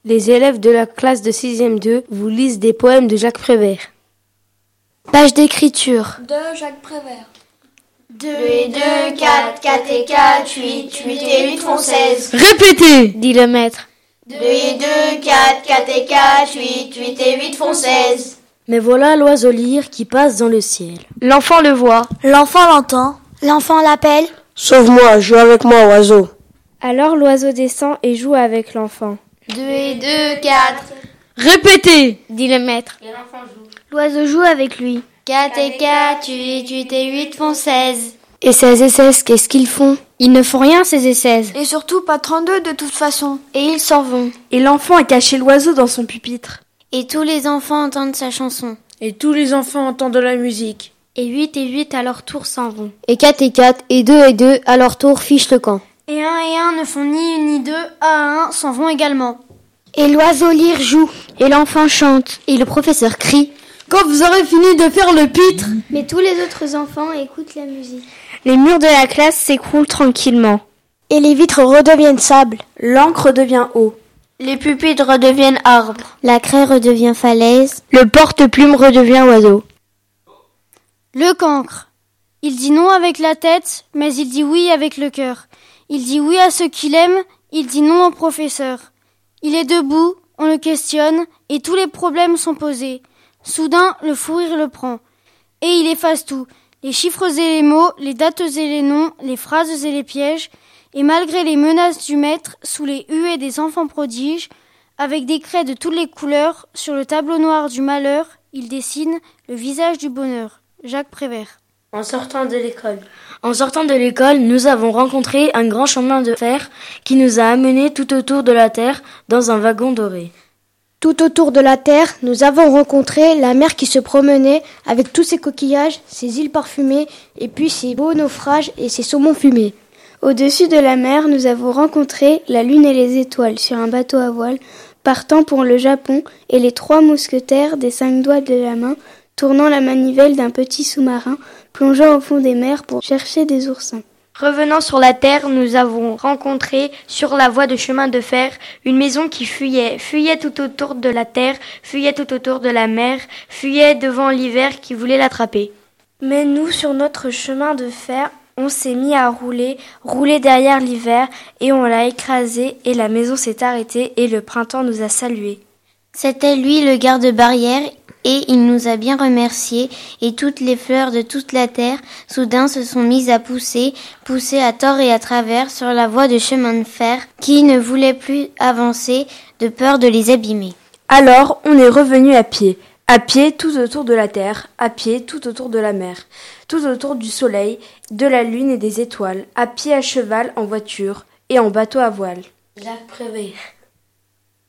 Les élèves de la classe de 6e 2 vous lisent des poèmes de Jacques Prévert. Page d'écriture. De Jacques Prévert. 2 et 2, 4, 4 et 4, 8, 8 et 8 font 16. Répétez, dit le maître. 2 et 2, 4, 4 et 4, 8, 8 et 8 font 16. Mais voilà l'oiseau lyre qui passe dans le ciel. L'enfant le voit. L'enfant l'entend. L'enfant l'appelle. Sauve-moi, joue avec moi, oiseau. Alors l'oiseau descend et joue avec l'enfant. 2 et 2, 4. Répétez, dit le maître. Et l'enfant joue. L'oiseau joue avec lui. 4 et 4, 8, 8 et 8 font 16. Et 16 et 16, qu'est-ce qu'ils font? Ils ne font rien, 16 et 16. Et surtout pas 32 de toute façon. Et ils s'en vont. Et l'enfant a caché l'oiseau dans son pupitre. Et tous les enfants entendent sa chanson. Et tous les enfants entendent de la musique. Et 8 et 8 à leur tour s'en vont. Et 4 et 2 à leur tour fichent le camp. Et 1 ne font ni une ni deux, à 1 s'en vont également. Et l'oiseau lyre joue. Et l'enfant chante. Et le professeur crie. Quand vous aurez fini de faire le pitre, Mais tous les autres enfants écoutent la musique. les murs de la classe s'écroulent tranquillement. Et les vitres redeviennent sable. L'encre devient eau. Les pupitres redeviennent arbres. La craie redevient falaise. Le porte-plume redevient oiseau. Le cancre. Il dit non avec la tête, mais il dit oui avec le cœur. Il dit oui à ceux qu'il aime, il dit non au professeur. Il est debout, on le questionne, et tous les problèmes sont posés. Soudain, le fou rire le prend. Et il efface tout. Les chiffres et les mots, les dates et les noms, les phrases et les pièges. Et malgré les menaces du maître, sous les huées des enfants prodiges, avec des craies de toutes les couleurs, sur le tableau noir du malheur, il dessine le visage du bonheur. Jacques Prévert. En sortant de l'école. En sortant de l'école, nous avons rencontré un grand chemin de fer qui nous a amenés tout autour de la terre dans un wagon doré. Tout autour de la terre, nous avons rencontré la mer qui se promenait avec tous ses coquillages, ses îles parfumées, et puis ses beaux naufrages et ses saumons fumés. Au-dessus de la mer, nous avons rencontré la lune et les étoiles sur un bateau à voile, partant pour le Japon, et les 3 mousquetaires des 5 doigts de la main, tournant la manivelle d'un petit sous-marin, plongeant au fond des mers pour chercher des oursins. Revenant sur la terre, nous avons rencontré sur la voie de chemin de fer une maison qui fuyait tout autour de la terre, fuyait tout autour de la mer, fuyait devant l'hiver qui voulait l'attraper. Mais nous, sur notre chemin de fer, on s'est mis à rouler derrière l'hiver et on l'a écrasé et la maison s'est arrêtée et le printemps nous a salués. C'était lui le garde-barrière et il nous a bien remerciés et toutes les fleurs de toute la terre soudain se sont mises à pousser à tort et à travers sur la voie de chemin de fer qui ne voulait plus avancer de peur de les abîmer. Alors on est revenu à pied tout autour de la terre, à pied tout autour de la mer, tout autour du soleil, de la lune et des étoiles, à pied, à cheval, en voiture et en bateau à voile. Jacques Prévert.